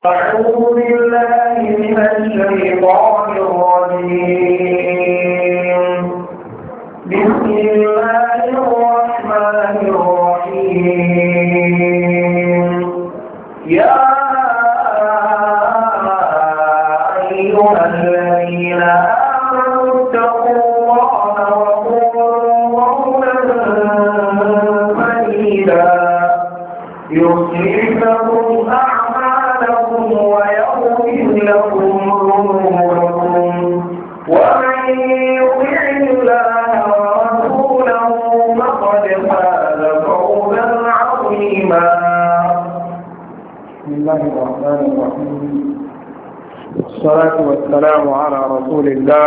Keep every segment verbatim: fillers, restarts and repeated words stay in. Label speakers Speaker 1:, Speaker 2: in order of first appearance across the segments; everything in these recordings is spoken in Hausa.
Speaker 1: أعوذ بالله من الشيطان الرجيم. بسم الله الرحمن الرحيم. يا أيها الذين آمنوا اتقوا الله وقولوا قولا سديدا يصلح لكم أعمالكم ويغفر لكم ذنوبكم ومن يطع الله ورسوله فقد فاز فوزا عظيما.
Speaker 2: بسم الله الرحمن الرحيم. والصلاة والسلام على رسول الله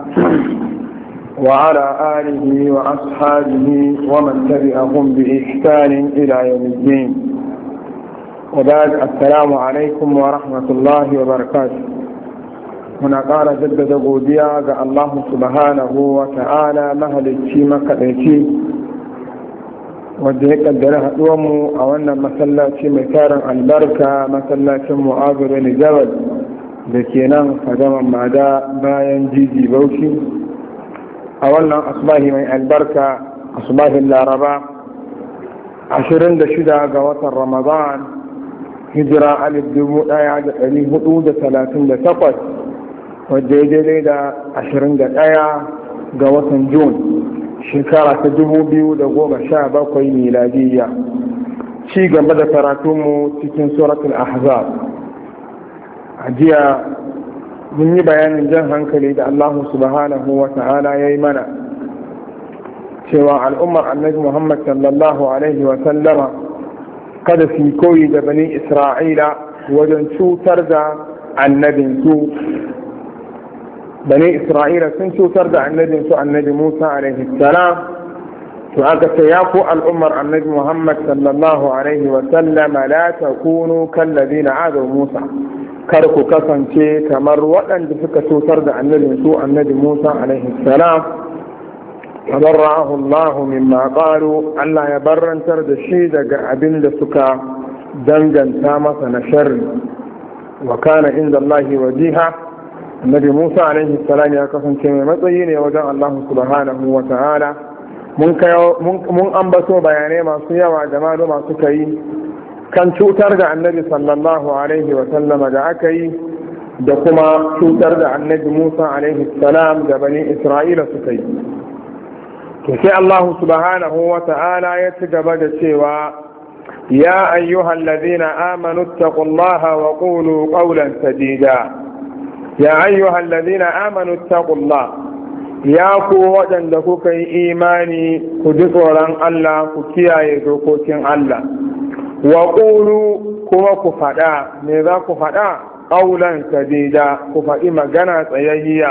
Speaker 2: وعلى آله وأصحابه ومن تبعهم بإحسان إلى يوم الدين. وبعد السلام عليكم ورحمة الله وبركاته. هنا قال جدد godiya ga Allah subhanahu wa ta'ala mahalicci makaɗaici wanda ya kaddara haɗuwanmu a wannan masallaci mai tarin albarka, masallacin Mu'adh bin Jabal da ke nan fadaman mada bayan jiji Bauchi a wannan asbahi mai albarka, asbahin Laraba ashirin da shida ga watan Ramadan hijira alif dubu ɗaya da ɗari hudu da talatin da takwas wadda ya daidai da ashirin da ɗaya ga watan Jun shekara ta dubu biyu da goma sha bakwai miladiyya. Ci gaba da karatunmu cikin suratul ahzab. A jiya mun yi bayanin jan hankali da Allah subhanahu wa ta'ala ya yi mana cewa al'ummar annabi Muhammad sallallahu alaihi wa sallama kada su koyi da bani Isra'ila wajen cutar da annabinsu. Bani Isra'ila sun cutar da annabinsu annabi Musa alaihi salam, to aka ce ya ku al'ummar annabi Muhammad sallallahu alaihi wa sallama la takunu kallazina adaw Musa, kar ku kasance kamar waɗanda suka cutar da annabinsu annabi Musa alaihi salam. فبرأه الله مما قالوا الله يبرنتر da shi daga abin da suka danganta masa na sharri wa kana inda Allah wajiha. Annabi Musa alaihi salam ya kasance mai matsayi ne wajen Allah subhanahu wa ta'ala. mun mun ambato bayanai masu yawa da maluma suka yi kan cutar da annabi sallallahu alaihi wa sallama da aka yi da kuma cutar da annabi Musa alaihi salam da bani Isra'ila suka yi. to sai Allah subhanahu wa ta'ala ya ci gaba da cewa ya ayyuhal ladina amanu taqullaha wa qulu qawlan sadida. ya ayyuhal ladina amanu taqullaha, ya ku waɗanda kuka yi imani ku ji tsoron Allah, ku kiyaye dokokin Allah. wa qulu, kuma ku faɗa. me za ku faɗa? qawlan sadida, ku faɗi magana tsayayya.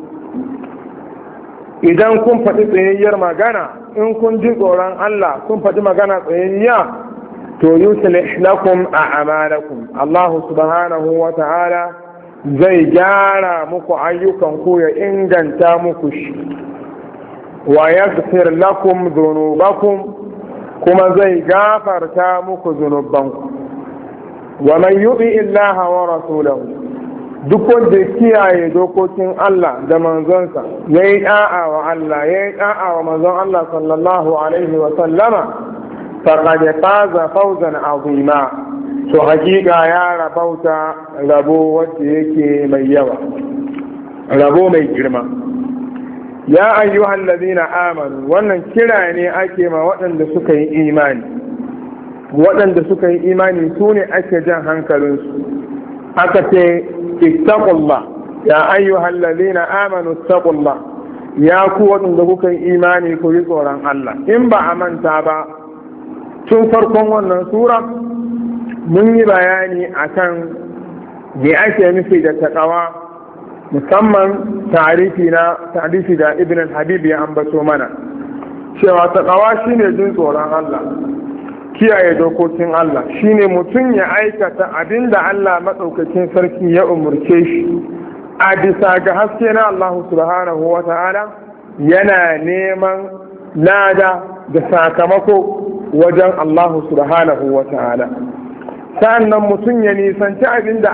Speaker 2: idan kun faɗi tsayayyar magana, in kun ji tsoron Allah kun faɗi magana tsayayya, to yuslih lakum a'malakum, Allah subhanahu wa ta'ala zai gyara muku ayyukan ku, ya inganta muku shi. wa yaghfir lakum dhunubakum, kuma zai gafarta muku zunubanku. wa man yuti illaha wa rasulahu, duk wanda ya kiyaye dokokin Allah da manzonsa, ya yi ɗa'a wa Allah, ya yi ɗa'a wa manzon Allah sallallahu alaihi wa sallama, faqad faza fawzan azima, to hakika ya rabauta rabo wanda yake mai yawa, rabo mai girma. ya ayyuhal ladina amanu, wannan kira ne ake ma waɗanda suka yi imani. waɗanda suka yi imani su ne ake jan hankalinsu. aka ce ittaqullah, ya ayyuhal ladina amanu ittaqullah, ya ku waɗanda kuka yi imani ku yi tsoron Allah. in ba a manta ba, tun farkon wannan sura mun yi bayani akan me ake nufi da taqwa, musamman tarifi na tarifi da Ibn al-Habib ya ambato mana cewa taqwa shine jin tsoron Allah, kiyaye dokokin Allah, shine mutum ya aikata abinda Allah maɗaukakin sarki ya umurce shi a bisa ga haske na Allah subhanahu wa ta'ala, yana neman lada da sakamako wajen Allah subhanahu wa ta'ala. Sa'annan mutum ya nisanci abinda